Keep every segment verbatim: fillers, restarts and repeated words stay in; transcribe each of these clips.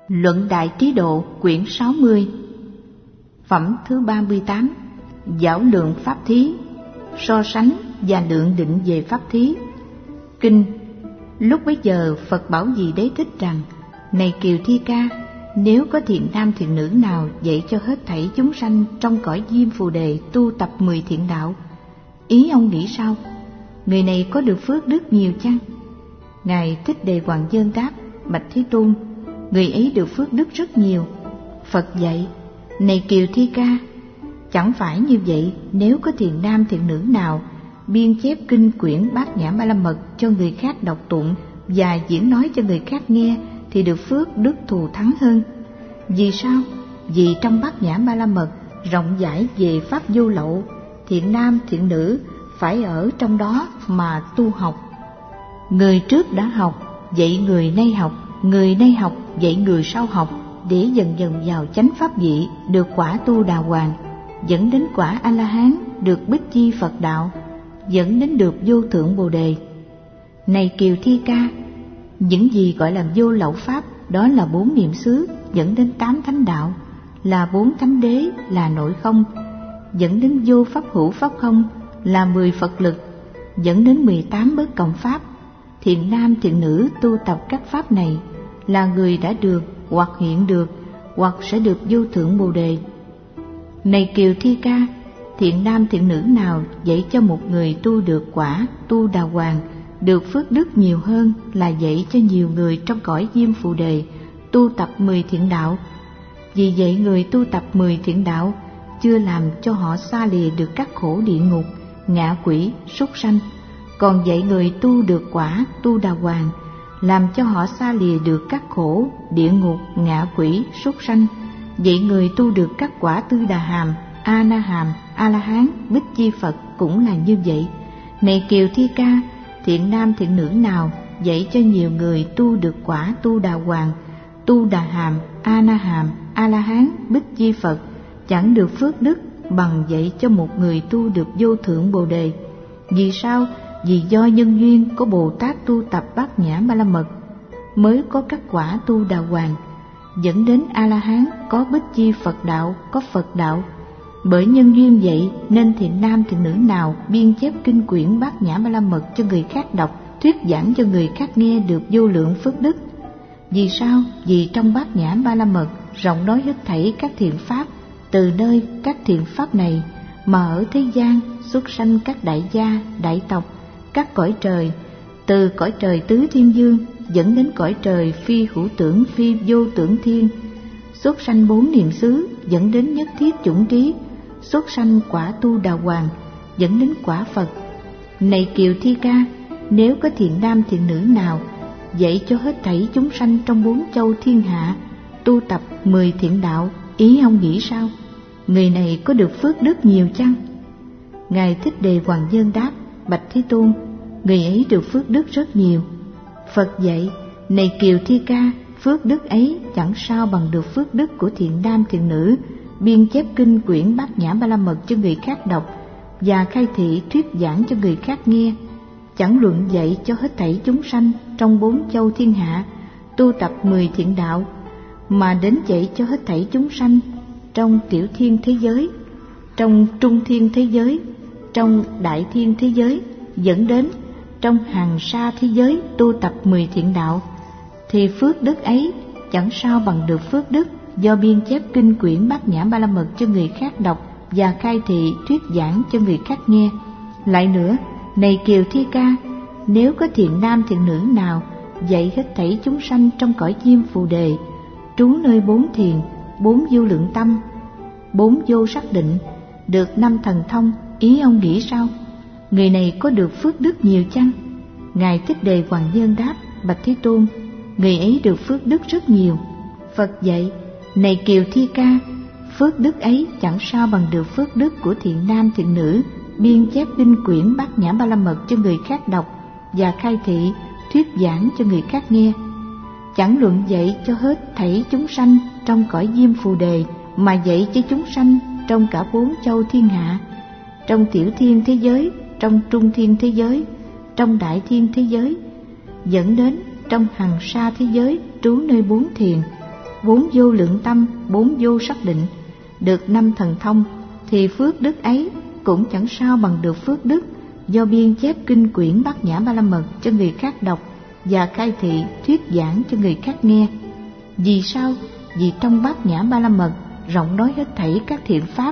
Luận Đại Trí Độ quyển sáu mươi. Phẩm thứ ba mươi tám. Giảo lượng pháp thí, so sánh và lượng định về pháp thí. Kinh. Lúc bấy giờ Phật bảo Di Đế Thích rằng: Này Kiều Thi Ca, nếu có thiện nam thiện nữ nào dạy cho hết thảy chúng sanh trong cõi Diêm Phù Đề tu tập mười thiện đạo, ý ông nghĩ sao? Người này có được phước đức nhiều chăng? Ngài Thích Đề Hoàng Dân đáp: Bạch Thế Tôn, người ấy được phước đức rất nhiều. Phật dạy: Này Kiều Thi Ca, chẳng phải như vậy. Nếu có thiện nam thiện nữ nào biên chép kinh quyển Bát Nhã Ba La Mật cho người khác đọc tụng và diễn nói cho người khác nghe thì được phước đức thù thắng hơn. Vì sao? Vì trong Bát Nhã Ba La Mật rộng rãi về pháp vô lậu, thiện nam thiện nữ phải ở trong đó mà tu học. Người trước đã học dạy người nay học, người nay học dạy người sau học, để dần dần vào chánh pháp vị, được quả tu đà hoàng, dẫn đến quả A La Hán, được bích chi Phật đạo, dẫn đến được vô thượng Bồ Đề. Này Kiều Thi Ca, những gì gọi là vô lậu pháp đó là bốn niệm xứ, dẫn đến tám thánh đạo, là bốn thánh đế, là nội không, dẫn đến vô pháp hữu pháp không, là mười Phật lực, dẫn đến mười tám bất cộng pháp. Thiện nam thiện nữ tu tập các pháp này là người đã được, hoặc hiện được, hoặc sẽ được vô thượng Bồ Đề. Này Kiều Thi Ca, thiện nam thiện nữ nào dạy cho một người tu được quả tu đà hoàng, được phước đức nhiều hơn là dạy cho nhiều người trong cõi Diêm Phù Đề tu tập mười thiện đạo. Vì vậy người tu tập mười thiện đạo chưa làm cho họ xa lìa được các khổ địa ngục, ngạ quỷ, súc sanh, còn dạy người tu được quả tu đà hoàng làm cho họ xa lìa được các khổ địa ngục, ngạ quỷ, súc sanh. Vậy người tu được các quả tư đà hàm, a na hàm, a la hán, bích chi Phật cũng là như vậy. Này Kiều Thi Ca, thiện nam thiện nữ nào dạy cho nhiều người tu được quả tu đà hoàng, tu đà hàm, a na hàm, a la hán, bích chi Phật, chẳng được phước đức bằng dạy cho một người tu được vô thượng Bồ Đề. Vì sao? Vì do nhân duyên có Bồ Tát tu tập Bát Nhã Ba La Mật mới có các quả tu đà hoàng, dẫn đến A La Hán, có bích chi Phật đạo, có Phật đạo. Bởi nhân duyên vậy nên thiện nam thiện nữ nào biên chép kinh quyển Bát Nhã Ba La Mật cho người khác đọc, thuyết giảng cho người khác nghe được vô lượng phước đức. Vì sao? Vì trong Bát Nhã Ba La Mật rộng nói hết thảy các thiện pháp, từ nơi các thiện pháp này mà ở thế gian xuất sanh các đại gia, đại tộc, các cõi trời, từ cõi trời tứ thiên dương dẫn đến cõi trời phi hữu tưởng, phi vô tưởng thiên, xuất sanh bốn niệm xứ dẫn đến nhất thiết chủng trí, xuất sanh quả tu đà hoàng dẫn đến quả Phật. Này Kiều Thi Ca, nếu có thiện nam thiện nữ nào dạy cho hết thảy chúng sanh trong bốn châu thiên hạ tu tập mười thiện đạo, ý ông nghĩ sao? Người này có được phước đức nhiều chăng? Ngài Thích Đề Hoàng Dân đáp: Bạch Thế Tôn, người ấy được phước đức rất nhiều. Phật dạy: Này Kiều Thi Ca, phước đức ấy chẳng sao bằng được phước đức của thiện nam thiện nữ biên chép kinh quyển Bát Nhã Ba La Mật cho người khác đọc và khai thị thuyết giảng cho người khác nghe, chẳng luận dạy cho hết thảy chúng sanh trong bốn châu thiên hạ tu tập mười thiện đạo, mà đến dạy cho hết thảy chúng sanh trong tiểu thiên thế giới, trong trung thiên thế giới, trong đại thiên thế giới, dẫn đến trong hàng sa thế giới tu tập mười thiện đạo, thì phước đức ấy chẳng sao bằng được phước đức do biên chép kinh quyển Bát Nhã Ba La Mật cho người khác đọc và khai thị thuyết giảng cho người khác nghe. Lại nữa, này Kiều Thi Ca, nếu có thiện nam thiện nữ nào dạy hết thảy chúng sanh trong cõi Diêm Phù Đề trú nơi bốn thiền, bốn vô lượng tâm, bốn vô sắc định, được năm thần thông, ý ông nghĩ sao? Người này có được phước đức nhiều chăng? Ngài Thích Đề Hoàng Dân đáp: Bạch Thế Tôn, người ấy được phước đức rất nhiều. Phật dạy: Này Kiều Thi Ca, phước đức ấy chẳng sao bằng được phước đức của thiện nam thiện nữ biên chép kinh quyển Bát Nhã Ba La Mật cho người khác đọc và khai thị thuyết giảng cho người khác nghe, chẳng luận dạy cho hết thảy chúng sanh trong cõi Diêm Phù Đề, mà dạy cho chúng sanh trong cả bốn châu thiên hạ, trong tiểu thiên thế giới, trong trung thiên thế giới, trong đại thiên thế giới, dẫn đến trong hằng sa thế giới trú nơi bốn thiền, bốn vô lượng tâm, bốn vô sắc định, được năm thần thông, thì phước đức ấy cũng chẳng sao bằng được phước đức do biên chép kinh quyển Bát Nhã Ba La Mật cho người khác đọc và khai thị thuyết giảng cho người khác nghe. Vì sao? Vì trong Bát Nhã Ba La Mật rộng nói hết thảy các thiện pháp.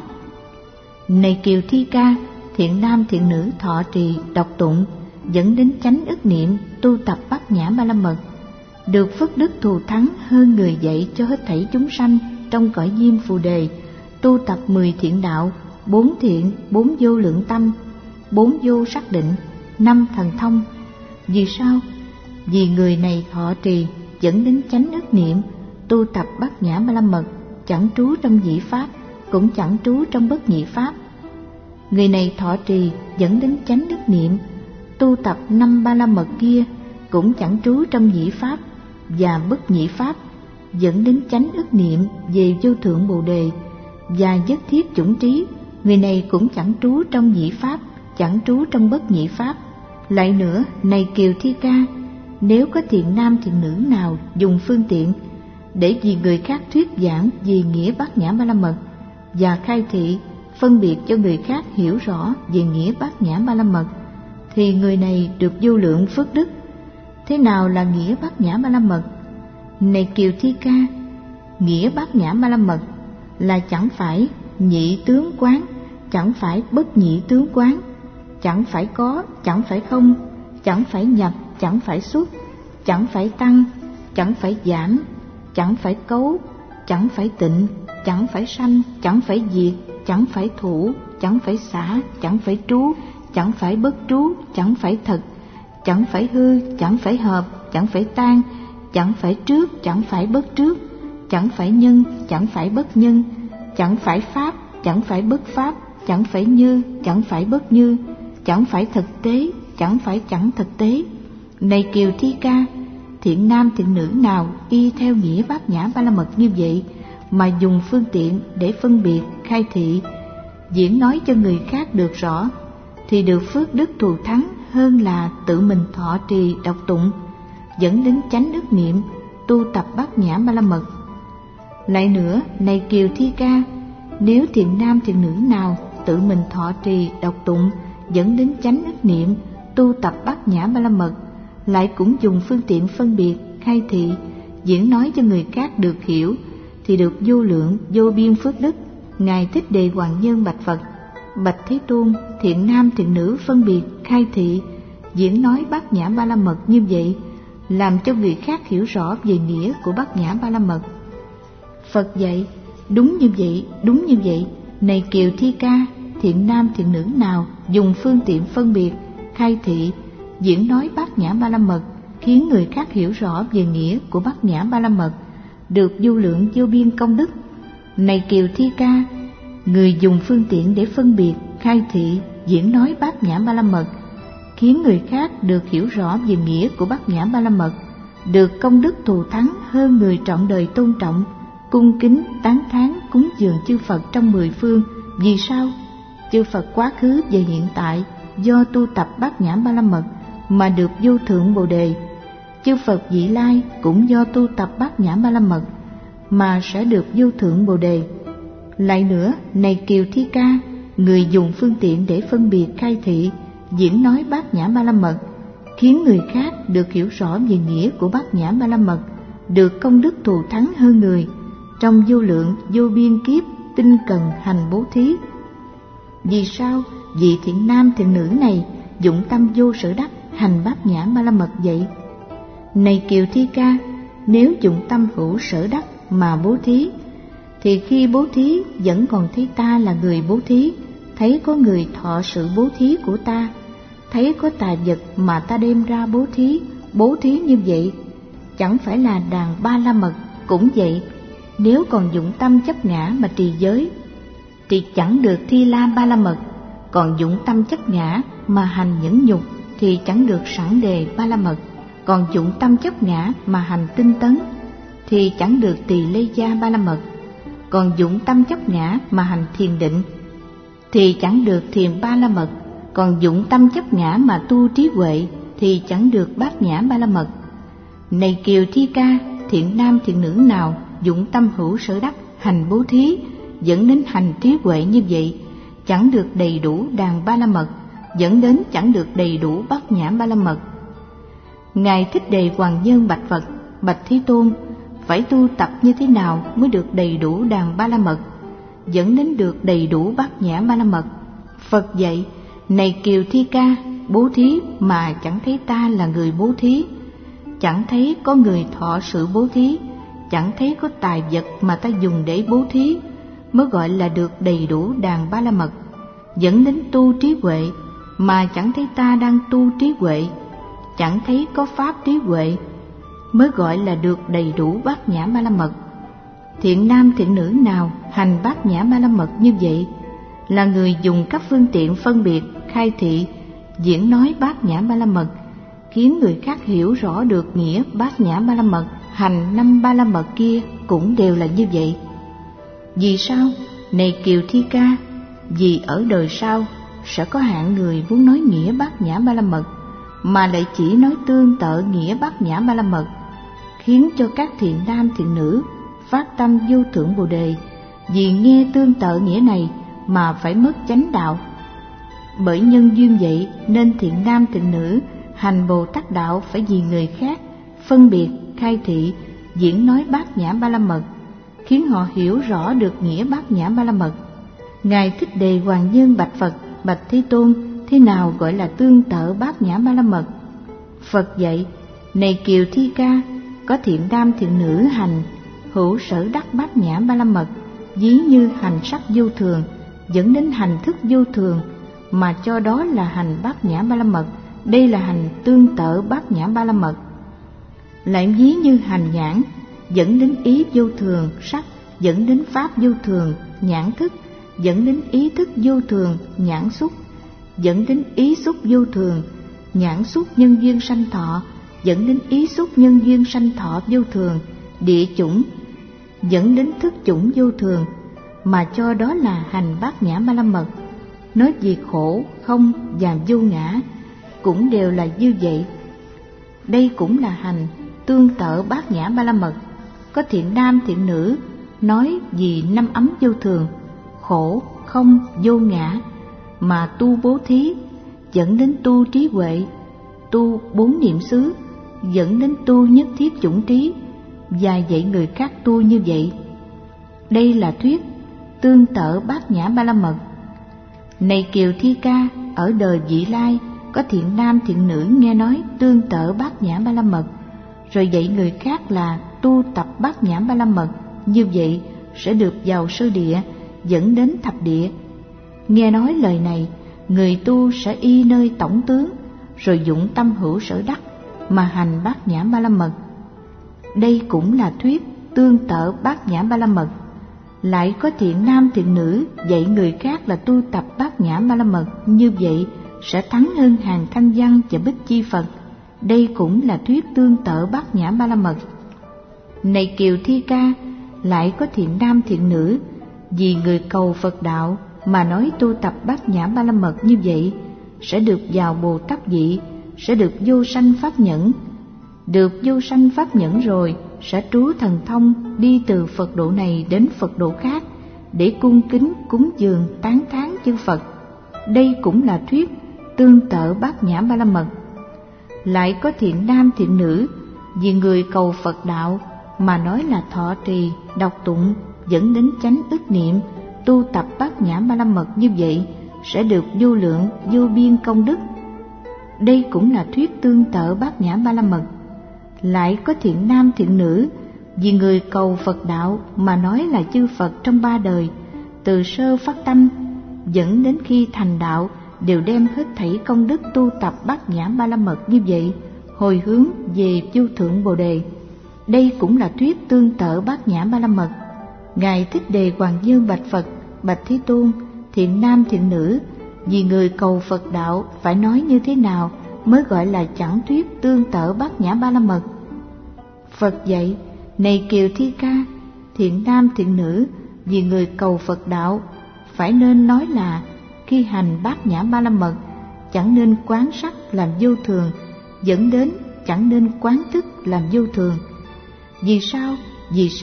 Này Kiều Thi Ca, thiện nam thiện nữ thọ trì đọc tụng dẫn đến chánh ức niệm, tu tập Bát Nhã Ba La Mật, được phước đức thù thắng hơn người dạy cho hết thảy chúng sanh trong cõi Diêm Phù Đề, tu tập mười thiện đạo, bốn thiện, bốn vô lượng tâm, bốn vô sắc định, năm thần thông. Vì sao? Vì người này thọ trì dẫn đến chánh ức niệm, tu tập Bát Nhã Ba La Mật, chẳng trú trong nhị pháp, cũng chẳng trú trong bất nhị pháp. Người này thọ trì dẫn đến chánh ức niệm, tu tập năm Ba La Mật kia, cũng chẳng trú trong nhị pháp và bất nhị pháp, dẫn đến chánh ức niệm về vô thượng Bồ Đề và nhất thiết chủng trí. Người này cũng chẳng trú trong nhị pháp, chẳng trú trong bất nhị pháp. Lại nữa, này Kiều Thi Ca, nếu có thiện nam thiện nữ nào dùng phương tiện để vì người khác thuyết giảng về nghĩa Bát Nhã Ba La Mật và khai thị phân biệt cho người khác hiểu rõ về nghĩa Bát Nhã Ba La Mật, thì người này được vô lượng phước đức. Thế nào là nghĩa Bát Nhã Ba La Mật? Này Kiều Thi Ca, nghĩa Bát Nhã Ba La Mật là chẳng phải nhị tướng quán, chẳng phải bất nhị tướng quán, chẳng phải có, chẳng phải không, chẳng phải nhập, chẳng phải xuất, chẳng phải tăng, chẳng phải giảm, chẳng phải cấu, chẳng phải tịnh, chẳng phải sanh, chẳng phải diệt, chẳng phải thủ, chẳng phải xả, chẳng phải trú, chẳng phải bất trú, chẳng phải thật, chẳng phải hư, chẳng phải hợp, chẳng phải tan, chẳng phải trước, chẳng phải bất trước, chẳng phải nhân, chẳng phải bất nhân, chẳng phải pháp, chẳng phải bất pháp, chẳng phải như, chẳng phải bất như, chẳng phải thực tế, chẳng phải chẳng thực tế. Này Kiều Thi Ca, thiện nam thiện nữ nào y theo nghĩa Bát Nhã Ba La Mật như vậy mà dùng phương tiện để phân biệt, khai thị, diễn nói cho người khác được rõ, thì được phước đức thù thắng hơn là tự mình thọ trì đọc tụng, dẫn đến chánh ức niệm, tu tập Bát Nhã Ba La Mật. Lại nữa, này Kiều Thi Ca, nếu thiện nam thiện nữ nào tự mình thọ trì đọc tụng, dẫn đến chánh ức niệm, tu tập Bát Nhã Ba La Mật, lại cũng dùng phương tiện phân biệt, khai thị, diễn nói cho người khác được hiểu, thì được vô lượng vô biên phước đức. Ngài Thích Đề Hoàng Nhân bạch Phật: Bạch Thế Tôn, thiện nam thiện nữ phân biệt, khai thị, diễn nói Bát Nhã Ba La Mật như vậy, làm cho người khác hiểu rõ về nghĩa của Bát Nhã Ba La Mật. Phật dạy: đúng như vậy, đúng như vậy. Này Kiều Thi Ca, thiện nam thiện nữ nào dùng phương tiện phân biệt, khai thị, diễn nói Bát Nhã Ba La Mật, khiến người khác hiểu rõ về nghĩa của Bát Nhã Ba La Mật, được vô lượng vô biên công đức. Này Kiều Thi Ca, người dùng phương tiện để phân biệt, khai thị, diễn nói Bát Nhã Ba La Mật, khiến người khác được hiểu rõ về nghĩa của Bát Nhã Ba La Mật, được công đức thù thắng hơn người trọn đời tôn trọng, cung kính, tán thán, cúng dường chư Phật trong mười phương. Vì sao? Chư Phật quá khứ và hiện tại do tu tập Bát Nhã Ba La Mật mà được vô thượng Bồ Đề. Chư Phật vị lai cũng do tu tập Bát Nhã Ba La Mật mà sẽ được vô thượng Bồ Đề. Lại nữa, này Kiều Thi Ca, người dùng phương tiện để phân biệt, khai thị, diễn nói Bát Nhã Ba La Mật, khiến người khác được hiểu rõ về nghĩa của Bát Nhã Ba La Mật, được công đức thù thắng hơn người trong vô lượng vô biên kiếp tinh cần hành bố thí. Vì sao? Vì thiện nam thiện nữ này dụng tâm vô sở đắc hành Bát Nhã Ba La Mật vậy. Này Kiều Thi Ca, nếu dụng tâm hữu sở đắc mà bố thí, thì khi bố thí vẫn còn thấy ta là người bố thí, thấy có người thọ sự bố thí của ta, thấy có tài vật mà ta đem ra bố thí, bố thí như vậy, chẳng phải là đàn Ba La Mật. Cũng vậy, nếu còn dụng tâm chấp ngã mà trì giới, thì chẳng được Thi La Ba La Mật. Còn dụng tâm chấp ngã mà hành nhẫn nhục, thì chẳng được Sẵn Đề Ba La Mật. Còn dụng tâm chấp ngã mà hành tinh tấn, thì chẳng được Tỳ Lê Gia Ba La Mật. Còn dụng tâm chấp ngã mà hành thiền định, thì chẳng được Thiền Ba La Mật. Còn dụng tâm chấp ngã mà tu trí huệ, thì chẳng được Bát Nhã Ba La Mật. Này Kiều Thi Ca, thiện nam thiện nữ nào dụng tâm hữu sở đắc hành bố thí dẫn đến hành trí huệ như vậy, chẳng được đầy đủ đàn ba la mật, dẫn đến chẳng được đầy đủ bát nhã ba la mật. Ngài Thích Đề Hoàng Nhân bạch Phật: Bạch Thế Tôn, phải tu tập như thế nào mới được đầy đủ đàn ba la mật, dẫn đến được đầy đủ bát nhã ba la mật? Phật dạy: Này Kiều Thi Ca, bố thí mà chẳng thấy ta là người bố thí, chẳng thấy có người thọ sự bố thí, chẳng thấy có tài vật mà ta dùng để bố thí, mới gọi là được đầy đủ đàn ba la mật. Dẫn đến tu trí huệ mà chẳng thấy ta đang tu trí huệ, chẳng thấy có pháp trí huệ, mới gọi là được đầy đủ bát nhã ba la mật. Thiện nam thiện nữ nào hành bát nhã ba la mật như vậy là người dùng các phương tiện phân biệt, khai thị, diễn nói bát nhã ba la mật, khiến người khác hiểu rõ được nghĩa bát nhã ba la mật. Hành năm ba la mật kia cũng đều là như vậy. Vì sao? Này Kiều Thi Ca, vì ở đời sau sẽ có hạng người muốn nói nghĩa bát nhã ba la mật mà lại chỉ nói tương tự nghĩa bát nhã ba la mật, khiến cho các thiện nam thiện nữ phát tâm vô thượng bồ đề, vì nghe tương tự nghĩa này mà phải mất chánh đạo. Bởi nhân duyên vậy nên thiện nam thiện nữ hành Bồ Tát đạo phải vì người khác phân biệt, khai thị, diễn nói bát nhã ba la mật, khiến họ hiểu rõ được nghĩa bát nhã ba la mật. Ngài Thích Đề Hoàng Nhân bạch Phật: Bạch Thế Tôn, thế nào gọi là tương tự bát nhã ba la mật? Phật dạy: Này Kiều Thi Ca, có thiện nam thiện nữ hành hữu sở đắc bát nhã ba la mật, ví như hành sắc vô thường, dẫn đến hành thức vô thường, mà cho đó là hành bát nhã ba la mật. Đây là hành tương tự bát nhã ba la mật. Lại ví như hành nhãn, dẫn đến ý vô thường sắc, dẫn đến pháp vô thường nhãn thức, dẫn đến ý thức vô thường nhãn xúc, dẫn đến ý xúc vô thường nhãn xúc nhân duyên sanh thọ, dẫn đến ý xúc nhân duyên sanh thọ vô thường địa chủng, dẫn đến thức chủng vô thường, mà cho đó là hành bát nhã ba la mật. Nói về khổ, không và vô ngã cũng đều là như vậy. Đây cũng là hành tương tự bát nhã ba la mật. Có thiện nam thiện nữ nói vì năm ấm vô thường, khổ, không, vô ngã mà tu bố thí, dẫn đến tu trí huệ, tu bốn niệm xứ, dẫn đến tu nhất thiết chủng trí, và dạy người khác tu như vậy. Đây là thuyết tương tự bát nhã ba la mật. Này Kiều Thi Ca, ở đời vị lai có thiện nam thiện nữ nghe nói tương tự bát nhã ba la mật, rồi dạy người khác là tu tập bát nhã ba la mật, như vậy sẽ được vào sơ địa, dẫn đến thập địa. Nghe nói lời này, người tu sẽ y nơi tổng tướng, rồi dụng tâm hữu sở đắc mà hành bát nhã ba la mật. Đây cũng là thuyết tương tự bát nhã ba la mật. Lại có thiện nam thiện nữ dạy người khác là tu tập bát nhã ba la mật, như vậy sẽ thắng hơn hàng thanh văn và bích chi Phật. Đây cũng là thuyết tương tự bát nhã ba la mật. Này Kiều Thi Ca, lại có thiện nam thiện nữ vì người cầu Phật đạo mà nói tu tập bát nhã ba la mật, như vậy sẽ được vào Bồ Tát vị, sẽ được vô sanh pháp nhẫn. Được vô sanh pháp nhẫn rồi sẽ trú thần thông, đi từ Phật độ này đến Phật độ khác để cung kính cúng dường tán thán chư Phật. Đây cũng là thuyết tương tự bát nhã ba la mật. Lại có thiện nam thiện nữ vì người cầu Phật đạo mà nói là thọ trì, đọc tụng, dẫn đến chánh ức niệm, tu tập bát nhã ba la mật, như vậy sẽ được vô lượng vô biên công đức. Đây cũng là thuyết tương tự bát nhã ba la mật. Lại có thiện nam thiện nữ vì người cầu Phật đạo mà nói là chư Phật trong ba đời, từ sơ phát tâm dẫn đến khi thành đạo đều đem hết thảy công đức tu tập bát nhã ba la mật, như vậy hồi hướng về vô thượng bồ đề. Đây cũng là thuyết tương tự bát nhã ba la mật. Ngài Thích Đề Hoàng Dương bạch Phật: Bạch Thế Tôn, thiện nam thiện nữ vì người cầu Phật đạo phải nói như thế nào mới gọi là chẳng thuyết tương tự bát nhã ba la mật? Phật dạy: Này Kiều Thi Ca, thiện nam thiện nữ vì người cầu Phật đạo phải nên nói là khi hành bát nhã ba la mật chẳng nên quán sắc làm vô thường, dẫn đến chẳng nên quán thức làm vô thường. Vì sao? Vì sắc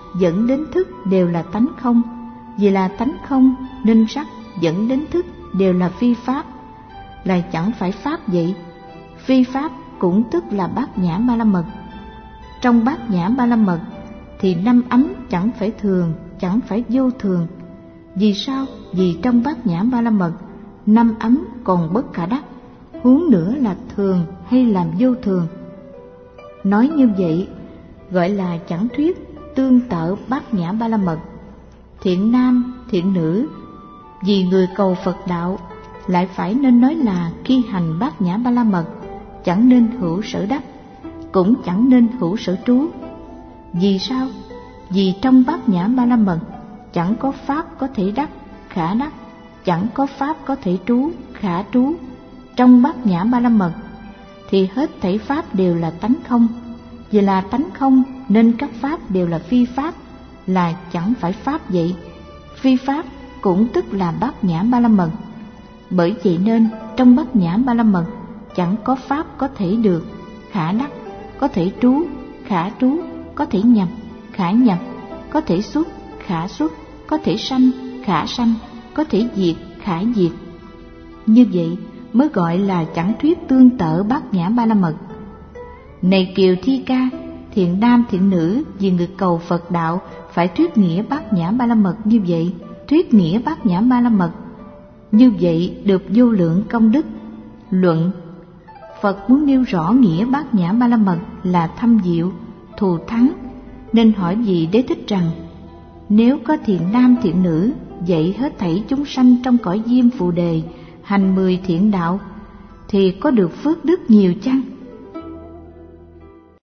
dẫn đến thức đều là tánh không. Vì là tánh không nên sắc dẫn đến thức đều là phi pháp, là chẳng phải pháp vậy. Phi pháp cũng tức là bát nhã ba la mật. Trong bát nhã ba la mật thì năm ấm chẳng phải thường, chẳng phải vô thường. Vì sao? Vì trong bát nhã ba la mật năm ấm còn bất khả đắc, huống nữa là thường hay làm vô thường. Nói như vậy gọi là chẳng thuyết tương tự bát nhã ba la mật. Thiện nam, thiện nữ, vì người cầu Phật đạo lại phải nên nói là khi hành bát nhã ba la mật chẳng nên hữu sở đắc, cũng chẳng nên hữu sở trú. Vì sao? Vì trong bát nhã ba la mật chẳng có pháp có thể đắc, khả đắc, chẳng có pháp có thể trú, khả trú. Trong bát nhã ba la mật thì hết thảy pháp đều là tánh không. Vì là tánh không nên các pháp đều là phi pháp, là chẳng phải pháp vậy. Phi pháp cũng tức là bát nhã ba la mật. Bởi vậy nên trong bát nhã ba la mật chẳng có pháp có thể được, khả đắc, có thể trú, khả trú, có thể nhập, khả nhập, có thể xuất, khả xuất, có thể sanh, khả sanh, có thể diệt, khả diệt. Như vậy mới gọi là chẳng thuyết tương tự bát nhã ba la mật. Này Kiều Thi Ca, thiện nam thiện nữ vì người cầu Phật đạo phải thuyết nghĩa bát nhã ba la mật như vậy. Thuyết nghĩa bát nhã ba la mật như vậy được vô lượng công đức. Luận: Phật muốn nêu rõ nghĩa bát nhã ba la mật là thâm diệu, thù thắng, nên hỏi vị Đế Thích rằng: nếu có thiện nam thiện nữ dạy hết thảy chúng sanh trong cõi diêm phù đề hành mười thiện đạo thì có được phước đức nhiều chăng?